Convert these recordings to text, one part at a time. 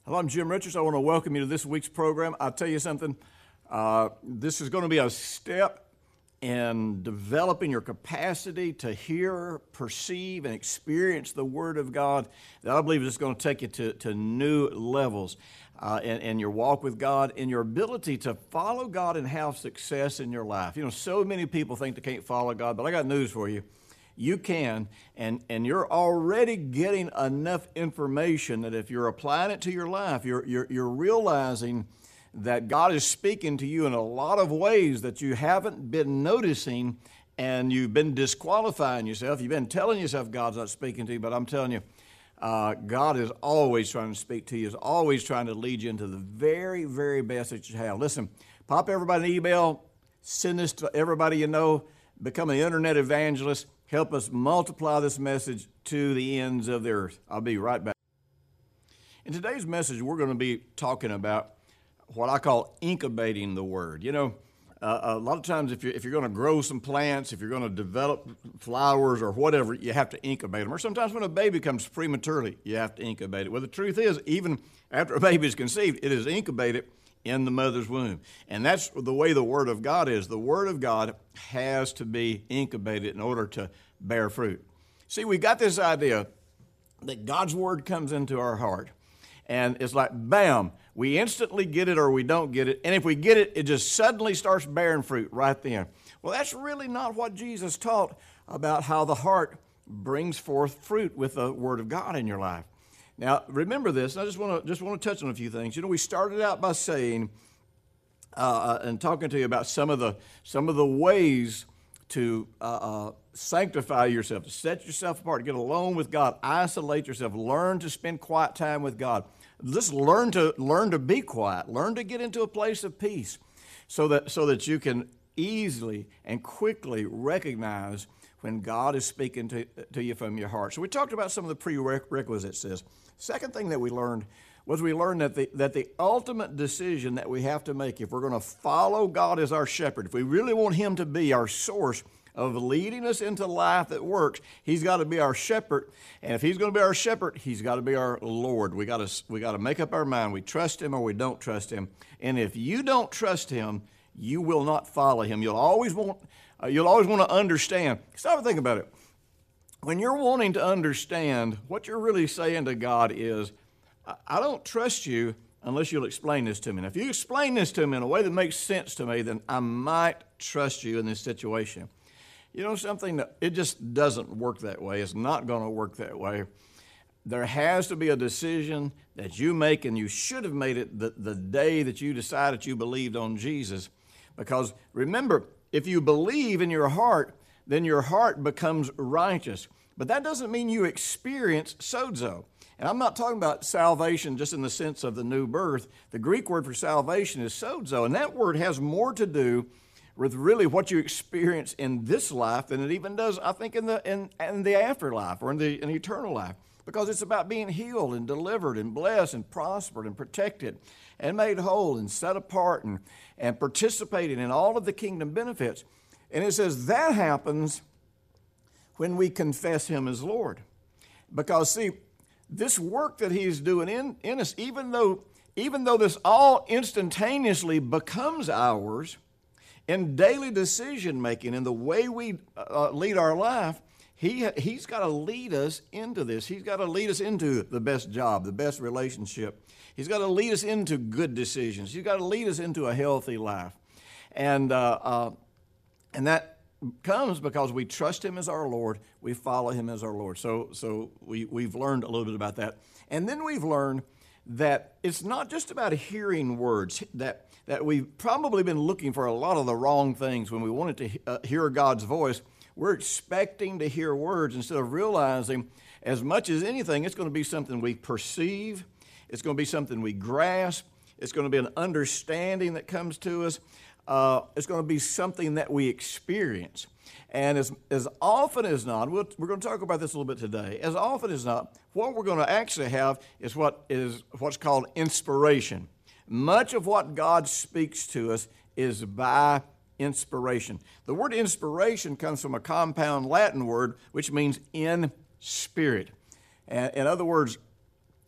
Hello, I'm Jim Richards. I want to welcome you to this week's program. I'll tell you something. This is going to be a step in developing your capacity to hear, perceive, and experience the Word of God that I believe is going to take you to new levels in your walk with God, in your ability to follow God and have success in your life. You know, so many people think they can't follow God, but I got news for you. You can, and you're already getting enough information that if you're applying it to your life, you're realizing that God is speaking to you in a lot of ways that you haven't been noticing, and you've been disqualifying yourself. You've been telling yourself God's not speaking to you, but I'm telling you, God is always trying to speak to you, is always trying to lead you into the very, very best that you have. Listen, pop everybody an email, send this to everybody you know, become an internet evangelist. Help us multiply this message to the ends of the earth. I'll be right back. In today's message, we're going to be talking about what I call incubating the Word. You know, a lot of times if you're going to grow some plants, if you're going to develop flowers or whatever, you have to incubate them. Or sometimes when a baby comes prematurely, you have to incubate it. Well, the truth is, even after a baby is conceived, it is incubated in the mother's womb. And that's the way the Word of God is. The Word of God has to be incubated in order to bear fruit. See, we got this idea that God's Word comes into our heart, and it's like, bam, we instantly get it or we don't get it. And if we get it, it just suddenly starts bearing fruit right then. Well, that's really not what Jesus taught about how the heart brings forth fruit with the Word of God in your life. Now, remember this. I just want to touch on a few things. You know, we started out by saying and talking to you about some of the ways to sanctify yourself, to set yourself apart, get alone with God, isolate yourself, learn to spend quiet time with God. Just learn to be quiet, learn to get into a place of peace, so that you can easily and quickly recognize when God is speaking to you from your heart. So we talked about some of the prerequisites. Second thing that we learned that the ultimate decision that we have to make if we're going to follow God as our shepherd, if we really want Him to be our source of leading us into life that works, He's got to be our shepherd. And if He's going to be our shepherd, He's got to be our Lord. We got to make up our mind. We trust Him or we don't trust Him. And if you don't trust Him, you will not follow Him. You'll always want to understand. Stop and think about it. When you're wanting to understand, what you're really saying to God is, I don't trust you unless you'll explain this to me. And if you explain this to me in a way that makes sense to me, then I might trust you in this situation. You know something? That it just doesn't work that way. It's not going to work that way. There has to be a decision that you make, and you should have made it the day that you decided you believed on Jesus. Because remember, if you believe in your heart, then your heart becomes righteous. But that doesn't mean you experience sozo. And I'm not talking about salvation just in the sense of the new birth. The Greek word for salvation is sozo, and that word has more to do with really what you experience in this life than it even does, I think, in the afterlife or in the eternal life. Because it's about being healed and delivered and blessed and prospered and protected and made whole and set apart and participating in all of the kingdom benefits. And it says that happens when we confess Him as Lord. Because, see, this work that He's doing in us, even though this all instantaneously becomes ours in daily decision making, in the way we lead our life, He's got to lead us into this. He's got to lead us into the best job, the best relationship. He's got to lead us into good decisions. He's got to lead us into a healthy life. And that comes because we trust Him as our Lord. We follow Him as our Lord. So we've learned a little bit about that. And then we've learned that it's not just about hearing words, that we've probably been looking for a lot of the wrong things when we wanted to hear God's voice. We're expecting to hear words instead of realizing, as much as anything, it's going to be something we perceive. It's going to be something we grasp. It's going to be an understanding that comes to us. It's going to be something that we experience. And as often as not, we're going to talk about this a little bit today, as often as not, what we're going to actually have is what's called inspiration. Much of what God speaks to us is by inspiration. The word inspiration comes from a compound Latin word which means in spirit. And in other words,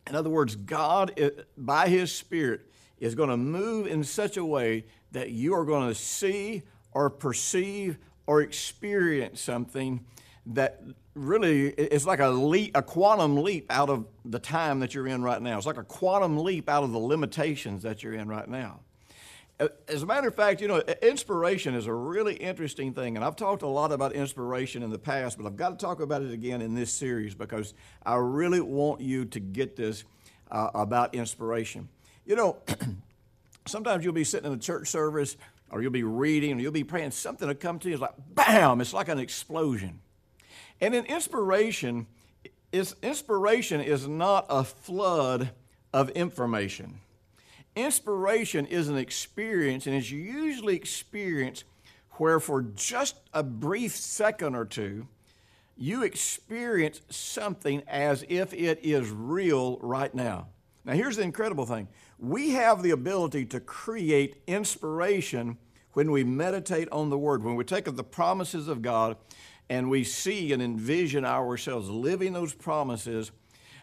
In other words, God, by His Spirit, is going to move in such a way that you are going to see or perceive or experience something that really is like a quantum leap out of the time that you're in right now. It's like a quantum leap out of the limitations that you're in right now. As a matter of fact, inspiration is a really interesting thing, and I've talked a lot about inspiration in the past, but I've got to talk about it again in this series because I really want you to get this about inspiration. Sometimes you'll be sitting in a church service, or you'll be reading, or you'll be praying, something will come to you, it's like, bam, it's like an explosion. And in inspiration is not a flood of information. Inspiration is an experience, and it's usually experienced where for just a brief second or two, you experience something as if it is real right now. Now, here's the incredible thing. We have the ability to create inspiration when we meditate on the Word, when we take the promises of God and we see and envision ourselves living those promises.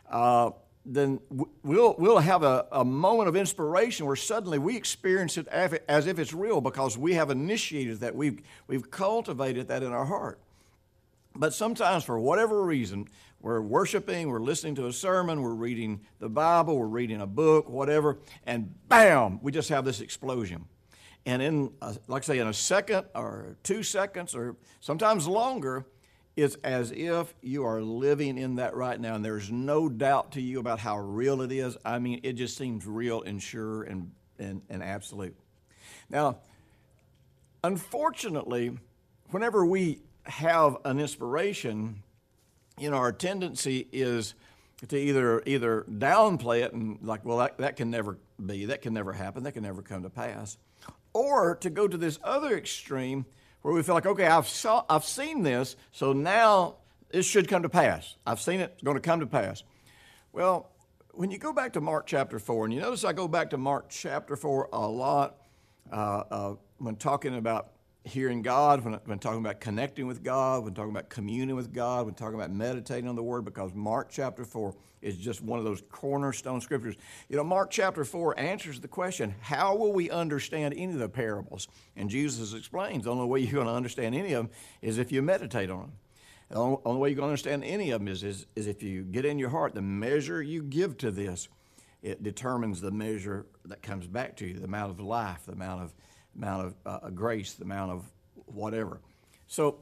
Then we'll have a moment of inspiration where suddenly we experience it as if it's real because we have initiated that. We've cultivated that in our heart. But sometimes for whatever reason, we're worshiping, we're listening to a sermon, we're reading the Bible, we're reading a book, whatever, and bam, we just have this explosion. And in, like I say, in a second or 2 seconds or sometimes longer, it's as if you are living in that right now, and there's no doubt to you about how real it is. I mean, it just seems real and sure and absolute. Now, unfortunately, whenever we have an inspiration, our tendency is to either downplay it and like, well, that can never be, that can never happen, that can never come to pass, or to go to this other extreme where we feel like, okay, I've seen this, so now it should come to pass. I've seen it, it's going to come to pass. Well, when you go back to Mark chapter 4, and you notice I go back to Mark chapter 4 a lot when talking about hearing God, when talking about connecting with God, when talking about communing with God, when talking about meditating on the Word, because Mark chapter 4 is just one of those cornerstone scriptures. Mark chapter 4 answers the question, how will we understand any of the parables? And Jesus explains the only way you're going to understand any of them is if you meditate on them. The only way you're going to understand any of them is if you get in your heart, the measure you give to this, it determines the measure that comes back to you, the amount of life, the amount of grace, the amount of whatever. So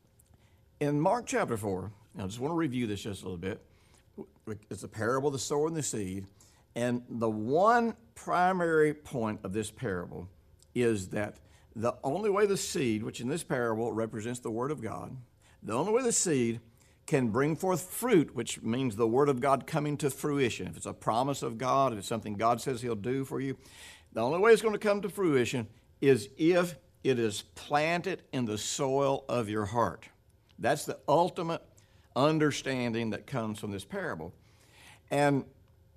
in Mark chapter 4, I just want to review this just a little bit. It's a parable of the sower and the seed. And the one primary point of this parable is that the only way the seed, which in this parable represents the Word of God, the only way the seed can bring forth fruit, which means the Word of God coming to fruition. If it's a promise of God, if it's something God says He'll do for you, the only way it's going to come to fruition is if it is planted in the soil of your heart. That's the ultimate understanding that comes from this parable. And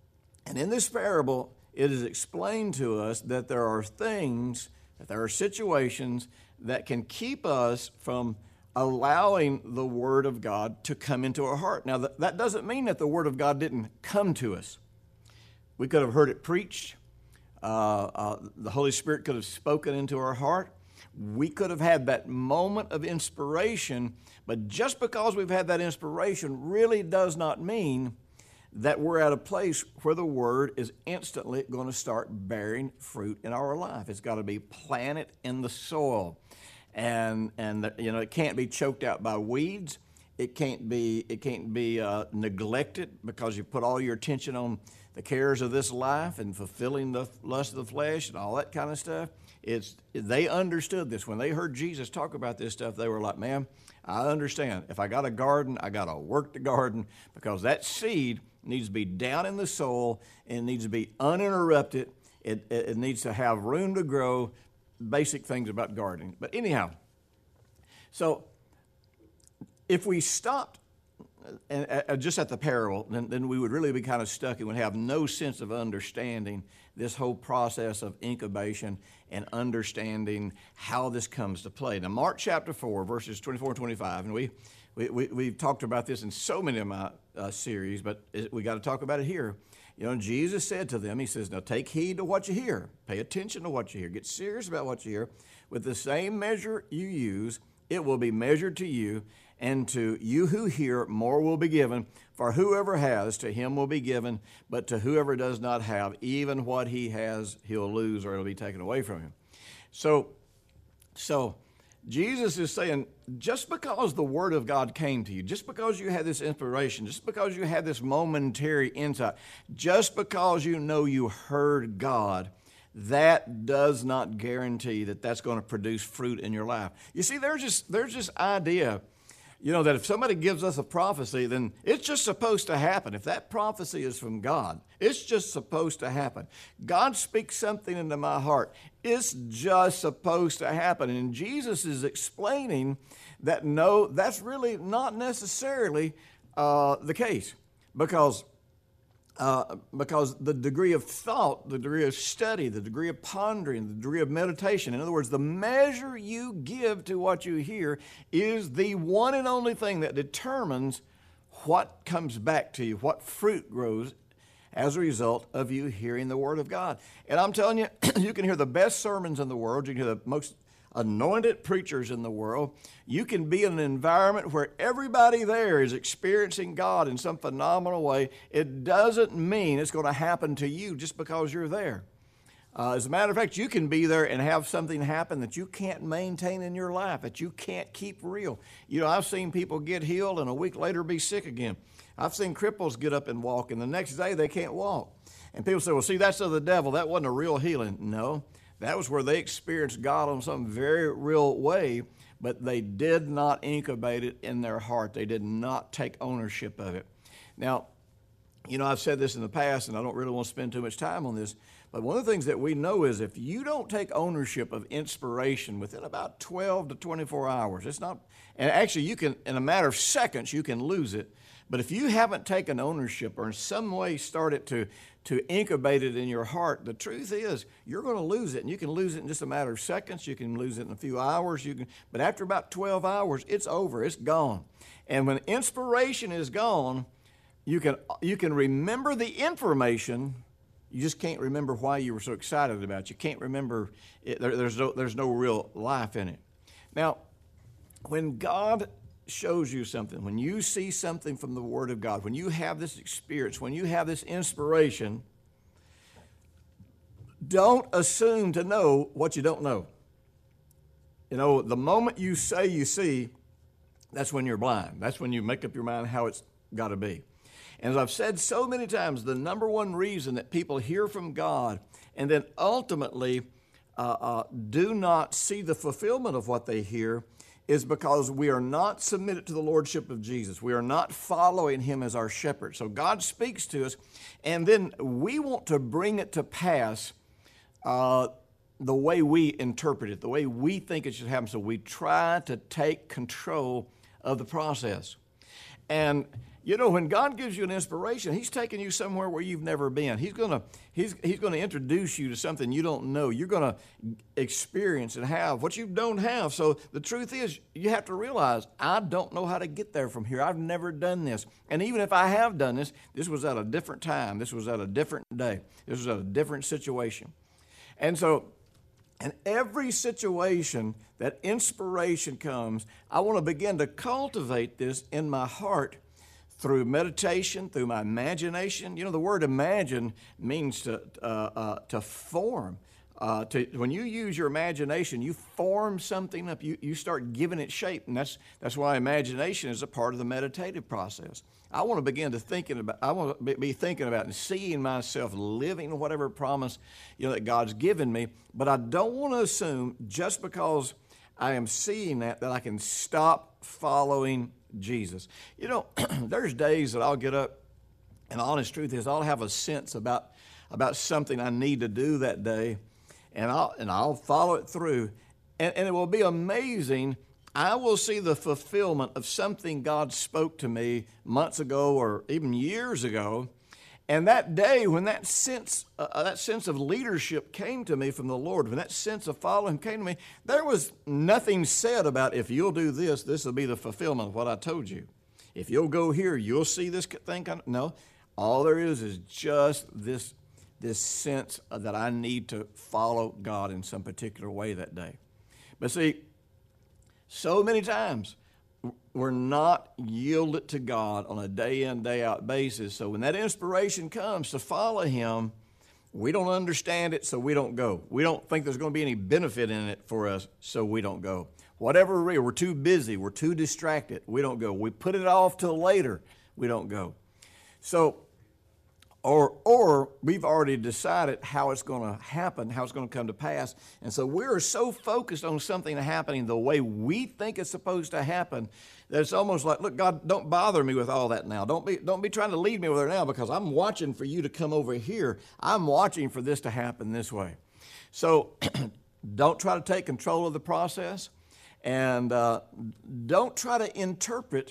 in this parable, it is explained to us that there are things, that there are situations that can keep us from allowing the Word of God to come into our heart. Now, that doesn't mean that the Word of God didn't come to us. We could have heard it preached. The Holy Spirit could have spoken into our heart. We could have had that moment of inspiration, but just because we've had that inspiration really does not mean that we're at a place where the Word is instantly going to start bearing fruit in our life. It's got to be planted in the soil. And it can't be choked out by weeds. It can't be neglected because you put all your attention on the cares of this life and fulfilling the lust of the flesh and all that kind of stuff. They understood this. When they heard Jesus talk about this stuff, they were like, man, I understand. If I got a garden, I got to work the garden because that seed needs to be down in the soil and it needs to be uninterrupted. It needs to have room to grow, basic things about gardening. But anyhow, so if we stopped just at the parable, then we would really be kind of stuck and would have no sense of understanding this whole process of incubation and understanding how this comes to play. Now, Mark chapter 4, verses 24 and 25, and we've talked about this in so many of my series, but we got to talk about it here. Jesus said to them, he says, now take heed to what you hear. Pay attention to what you hear. Get serious about what you hear. With the same measure you use, it will be measured to you, and to you who hear, more will be given. For whoever has, to him will be given, but to whoever does not have, even what he has, he'll lose, or it'll be taken away from him. So Jesus is saying, just because the Word of God came to you, just because you had this inspiration, just because you had this momentary insight, just because you know you heard God, that does not guarantee that that's going to produce fruit in your life. You see, there's this idea, that if somebody gives us a prophecy, then it's just supposed to happen. If that prophecy is from God, it's just supposed to happen. God speaks something into my heart. It's just supposed to happen. And Jesus is explaining that no, that's really not necessarily the case, because the degree of thought, the degree of study, the degree of pondering, the degree of meditation, in other words, the measure you give to what you hear is the one and only thing that determines what comes back to you, what fruit grows as a result of you hearing the Word of God. And I'm telling you, you can hear the best sermons in the world, you can hear the most anointed preachers in the world. You can be in an environment where everybody there is experiencing God in some phenomenal way. It doesn't mean it's going to happen to you just because you're there. As a matter of fact, you can be there and have something happen that you can't maintain in your life, that you can't keep real. I've seen people get healed and a week later be sick again. I've seen cripples get up and walk, and the next day they can't walk. And people say, well, see, that's of the devil. That wasn't a real healing. No. That was where they experienced God in some very real way, but they did not incubate it in their heart. They did not take ownership of it. Now, I've said this in the past, and I don't really want to spend too much time on this, but one of the things that we know is if you don't take ownership of inspiration within about 12 to 24 hours, it's not, and actually you can, in a matter of seconds, you can lose it. But if you haven't taken ownership or in some way started to incubate it in your heart, the truth is you're going to lose it. And you can lose it in just a matter of seconds. You can lose it in a few hours. But after about 12 hours, it's over. It's gone. And when inspiration is gone, you can remember the information. You just can't remember why you were so excited about it. You can't remember it. There's no real life in it. Now, when God shows you something, when you see something from the Word of God, when you have this experience, when you have this inspiration, don't assume to know what you don't know. The moment you say you see, that's when you're blind. That's when you make up your mind how it's got to be. And as I've said so many times, the number one reason that people hear from God and then ultimately do not see the fulfillment of what they hear is because we are not submitted to the lordship of Jesus. We are not following Him as our shepherd. So God speaks to us, and then we want to bring it to pass the way we interpret it, the way we think it should happen. So we try to take control of the process. And when God gives you an inspiration, He's taking you somewhere where you've never been. He's going to introduce you to something you don't know. You're going to experience and have what you don't have. So the truth is, you have to realize, I don't know how to get there from here. I've never done this. And even if I have done this, this was at a different time. This was at a different day. This was at a different situation. And so in every situation that inspiration comes, I want to begin to cultivate this in my heart through meditation, through my imagination. The word imagine means to form. When you use your imagination, you form something up. You start giving it shape, and that's why imagination is a part of the meditative process. I want to begin to be thinking about and seeing myself living whatever promise that God's given me. But I don't want to assume just because I am seeing that I can stop following Jesus. There's days that I'll get up, and the honest truth is I'll have a sense about something I need to do that day, and I'll follow it through, and it will be amazing. I will see the fulfillment of something God spoke to me months ago or even years ago. And that day, when that sense of leadership came to me from the Lord, when that sense of following came to me, there was nothing said about, if you'll do this will be the fulfillment of what I told you. If you'll go here, you'll see this thing. No, All there is just this sense that I need to follow God in some particular way that day. But see, so many times we're not yielded to God on a day in, day out basis. So when that inspiration comes to follow Him, we don't understand it, so we don't go. We don't think there's going to be any benefit in it for us, so we don't go. Whatever we're too busy, we're too distracted, we don't go. We put it off till later, we don't go. So, or we've already decided how it's going to happen, how it's going to come to pass, and so we're so focused on something happening the way we think it's supposed to happen that it's almost like, look, God, don't bother me with all that now. Don't be trying to lead me over there now, because I'm watching for you to come over here. I'm watching for this to happen this way. So don't try to take control of the process, and don't try to interpret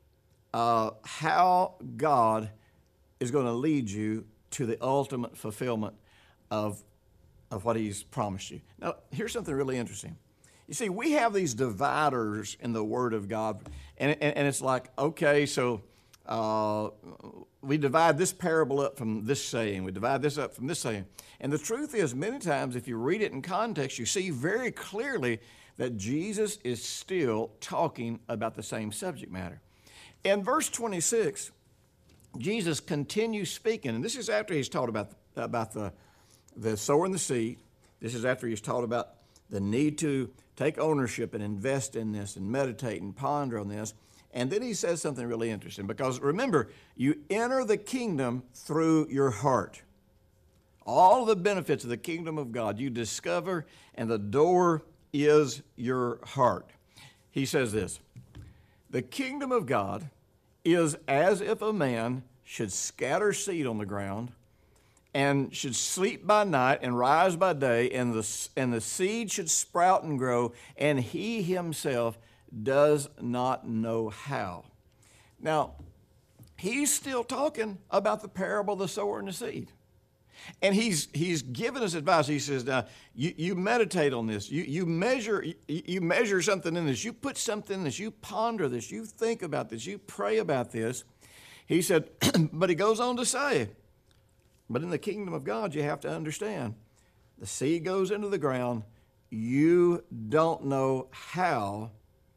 how God is going to lead you to the ultimate fulfillment of what He's promised you. Now, here's something really interesting. You see, we have these dividers in the Word of God, and it's like, okay, so we divide this parable up from this saying. We divide this up from this saying. And the truth is, many times, if you read it in context, you see very clearly that Jesus is still talking about the same subject matter. In verse 26, Jesus continues speaking, and this is after He's taught about the sower and the seed. This is after He's taught about the need to take ownership and invest in this and meditate and ponder on this. And then He says something really interesting, because remember, you enter the kingdom through your heart. All the benefits of the kingdom of God you discover, and the door is your heart. He says this: the kingdom of God is as if a man should scatter seed on the ground and should sleep by night and rise by day, and the seed should sprout and grow, and he himself does not know how. Now, he's still talking about the parable of the sower and the seed. And he's given us advice. He says, now, you meditate on this. You measure something in this. You put something in this. You ponder this. You think about this. You pray about this. He said, but he goes on to say, but in the kingdom of God, you have to understand, the seed goes into the ground. You don't know how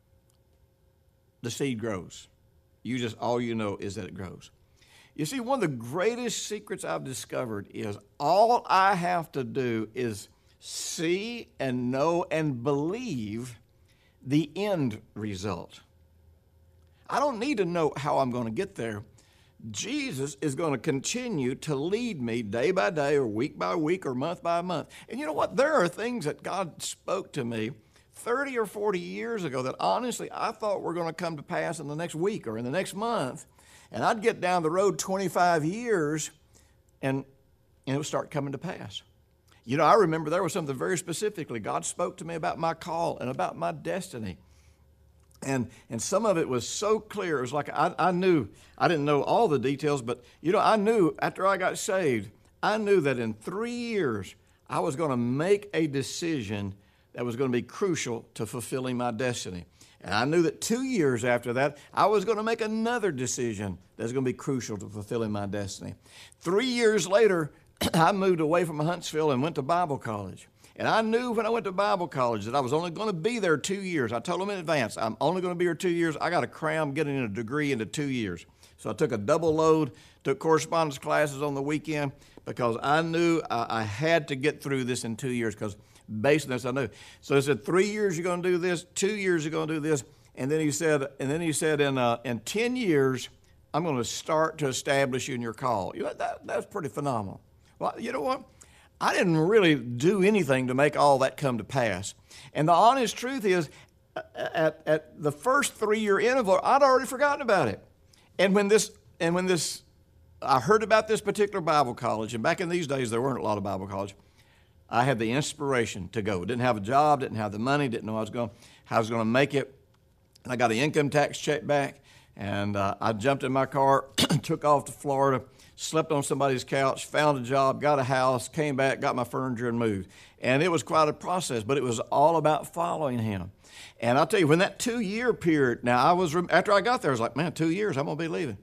the seed grows. All you know is that it grows. You see, one of the greatest secrets I've discovered is all I have to do is see and know and believe the end result. I don't need to know how I'm going to get there. Jesus is going to continue to lead me day by day or week by week or month by month. And you know what? There are things that God spoke to me 30 or 40 years ago that honestly I thought were going to come to pass in the next week or in the next month. And I'd get down the road 25 years and it would start coming to pass. You know, I remember there was something very specifically. God spoke to me about my call and about my destiny. And some of it was so clear. It was like I knew, I didn't know all the details, but, you know, I knew after I got saved, I knew that in 3 years I was going to make a decision that was going to be crucial to fulfilling my destiny. And I knew that 2 years after that, I was going to make another decision that's going to be crucial to fulfilling my destiny. 3 years later, I moved away from Huntsville and went to Bible college. And I knew when I went to Bible college that I was only going to be there 2 years. I told them in advance, I'm only going to be here 2 years. I got to cram getting a degree into 2 years. So I took a double load, took correspondence classes on the weekend because I knew I had to get through this in 2 years because based on this I knew. So he said, 3 years you're going to do this, 2 years you're going to do this. And then he said, in 10 years, I'm going to start to establish you in your call. You know, that's pretty phenomenal. Well, you know what? I didn't really do anything to make all that come to pass. And the honest truth is, at the first 3 year interval, I'd already forgotten about it. And when I heard about this particular Bible college, and back in these days there weren't a lot of Bible college, I had the inspiration to go. Didn't have a job, didn't have the money, didn't know how I was going to make it. And I got an income tax check back, and I jumped in my car, took off to Florida, slept on somebody's couch, found a job, got a house, came back, got my furniture, and moved. And it was quite a process, but it was all about following him. And I'll tell you, when that 2 year period, now after I got there, I was like, man, 2 years, I'm going to be leaving.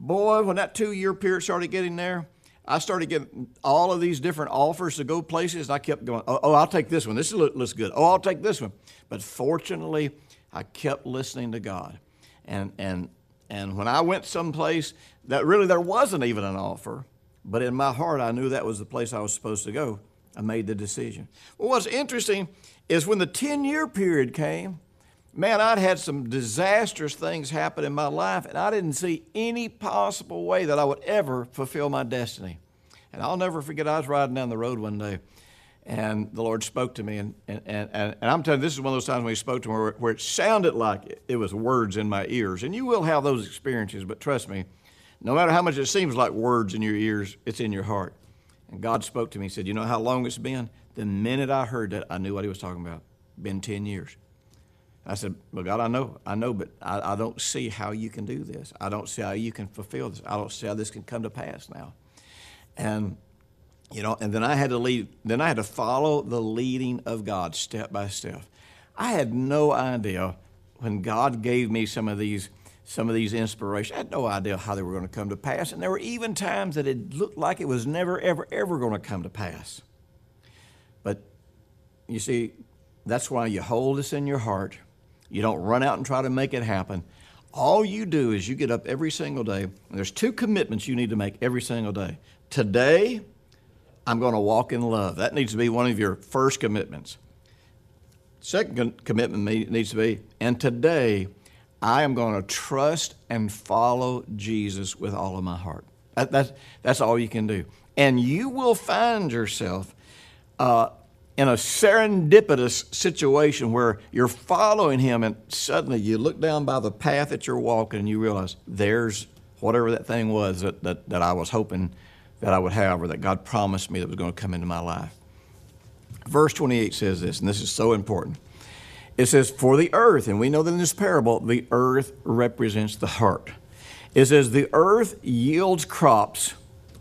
Boy, when that 2-year period started getting there, I started getting all of these different offers to go places. I kept going, oh, I'll take this one. This looks good. Oh, I'll take this one. But fortunately, I kept listening to God. And when I went someplace that really there wasn't even an offer, but in my heart I knew that was the place I was supposed to go, I made the decision. Well, what's interesting is when the 10-year period came, man, I'd had some disastrous things happen in my life, and I didn't see any possible way that I would ever fulfill my destiny. And I'll never forget, I was riding down the road one day, and the Lord spoke to me, and I'm telling you, this is one of those times when He spoke to me where it sounded like it was words in my ears. And you will have those experiences, but trust me, no matter how much it seems like words in your ears, it's in your heart. And God spoke to me. He said, you know how long it's been? The minute I heard that, I knew what He was talking about. Been 10 years. I said, well, God, I know, but I don't see how you can do this. I don't see how you can fulfill this. I don't see how this can come to pass now. And, you know, and then I had to follow the leading of God step by step. I had no idea when God gave me some of these inspirations. I had no idea how they were going to come to pass. And there were even times that it looked like it was never, ever, ever going to come to pass. But you see, that's why you hold this in your heart. You don't run out and try to make it happen. All you do is you get up every single day, and there's 2 commitments you need to make every single day. Today, I'm going to walk in love. That needs to be one of your first commitments. Second commitment needs to be, and today, I am going to trust and follow Jesus with all of my heart. That's all you can do. And you will find yourself in a serendipitous situation where you're following Him, and suddenly you look down by the path that you're walking and you realize there's whatever that thing was that I was hoping that I would have, or that God promised me that was going to come into my life. Verse 28 says this, and this is so important. It says, for the earth, and we know that in this parable, the earth represents the heart. It says, the earth yields crops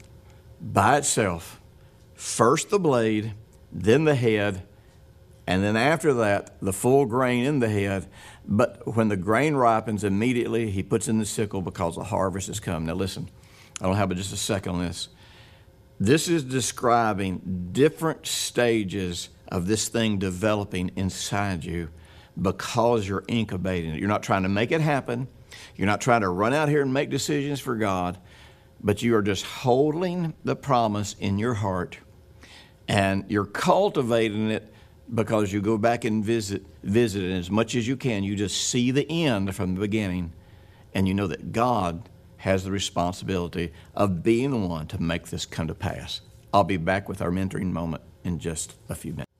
by itself, first the blade, then the head, and then after that, the full grain in the head. But when the grain ripens, immediately He puts in the sickle because the harvest has come. Now listen, I don't have but just a second on this. This is describing different stages of this thing developing inside you because you're incubating it. You're not trying to make it happen. You're not trying to run out here and make decisions for God, but you are just holding the promise in your heart. And you're cultivating it because you go back and visit it. And as much as you can, you just see the end from the beginning. And you know that God has the responsibility of being the one to make this come to pass. I'll be back with our mentoring moment in just a few minutes.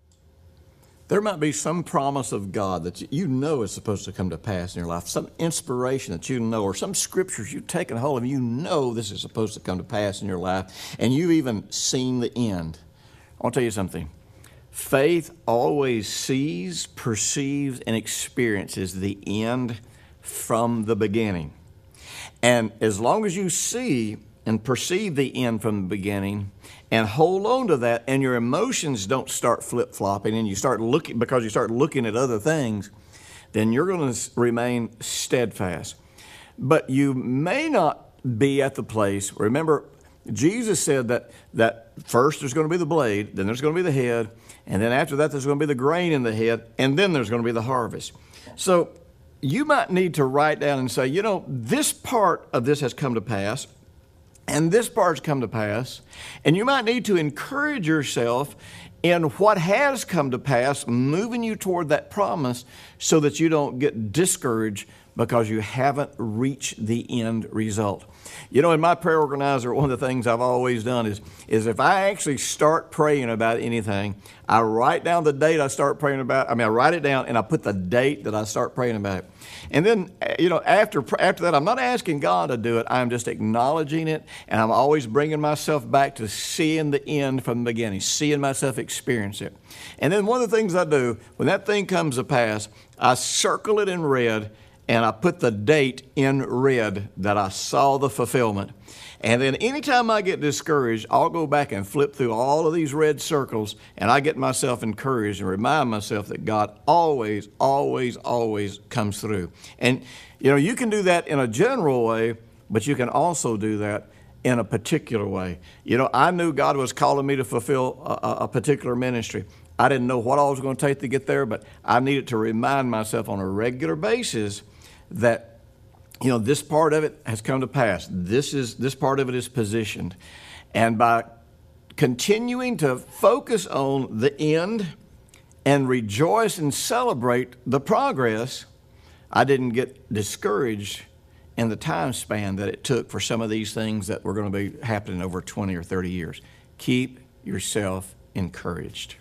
There might be some promise of God that you know is supposed to come to pass in your life, some inspiration that you know, or some scriptures you've taken hold of, you know this is supposed to come to pass in your life, and you've even seen the end. I'll tell you something. Faith always sees, perceives, and experiences the end from the beginning. And as long as you see and perceive the end from the beginning and hold on to that, and your emotions don't start flip-flopping and you start looking at other things, then you're going to remain steadfast. But you may not be at the place, remember, Jesus said that first there's going to be the blade, then there's going to be the head, and then after that there's going to be the grain in the head, and then there's going to be the harvest. So you might need to write down and say, you know, this part of this has come to pass, and this part's come to pass, and you might need to encourage yourself in what has come to pass, moving you toward that promise so that you don't get discouraged because you haven't reached the end result. You know, in my prayer organizer, one of the things I've always done is if I actually start praying about anything, I write down the date I start praying about. I write it down and I put the date that I start praying about it. And then, you know, after that, I'm not asking God to do it. I'm just acknowledging it, and I'm always bringing myself back to seeing the end from the beginning, seeing myself experience it. And then one of the things I do, when that thing comes to pass, I circle it in red, and I put the date in red that I saw the fulfillment. And then anytime I get discouraged, I'll go back and flip through all of these red circles, and I get myself encouraged and remind myself that God always, always, always comes through. And, you know, you can do that in a general way, but you can also do that in a particular way. You know, I knew God was calling me to fulfill a particular ministry. I didn't know what I was going to take to get there, but I needed to remind myself on a regular basis that, you know, this part of it has come to pass. This part of it is positioned. And by continuing to focus on the end and rejoice and celebrate the progress, I didn't get discouraged in the time span that it took for some of these things that were going to be happening over 20 or 30 years. Keep yourself encouraged.